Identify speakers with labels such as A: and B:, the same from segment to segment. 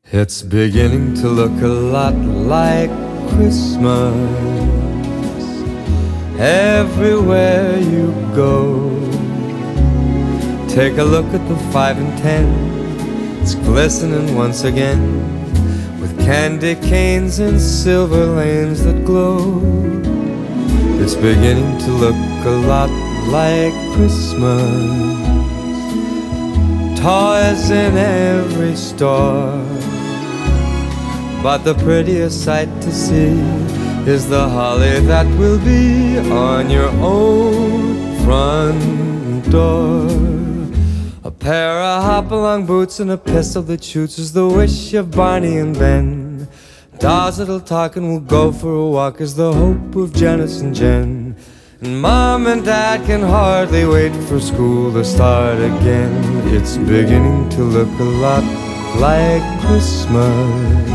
A: It's beginning to look a lot like Christmas everywhere you go. Take a look at the 5 and 10. It's glistening once again with candy canes and silver lanes that glow. It's beginning to look a lot like Christmas. Toys in every store, but the prettiest sight to see is the holly that will be on your own front door. A pair of hop-along boots and a pistol that shoots is the wish of Barney and Ben. Dolls that'll talk and will go for a walk is the hope of Janice and Jen. And Mom and Dad can hardly wait for school to start again. It's beginning to look a lot like Christmas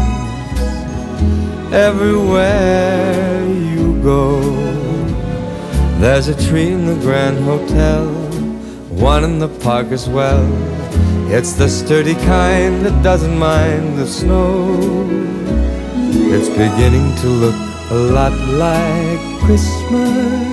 A: everywhere you go. There's a tree in the Grand Hotel, one in the park as well. It's the sturdy kind that doesn't mind the snow. It's beginning to look a lot like Christmas.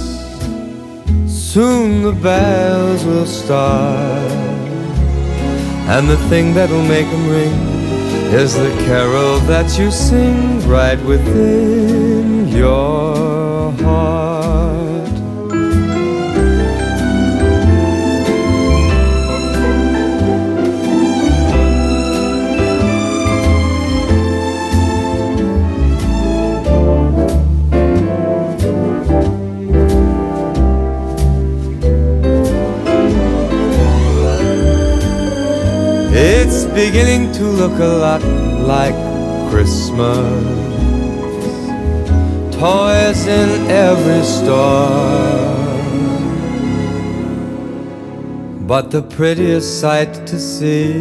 A: Soon the bells will start, and the thing that'll make them ring is the carol that you sing right within your heart. It's beginning to look a lot like Christmas. Toys in every store, but the prettiest sight to see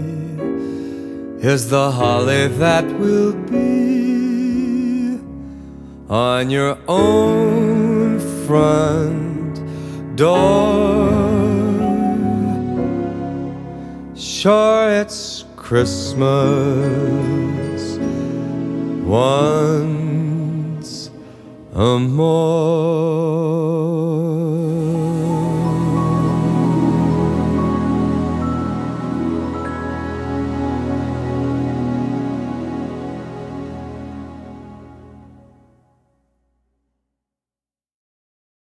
A: is the holly that will be on your own front door. Sure, it's Christmas once more.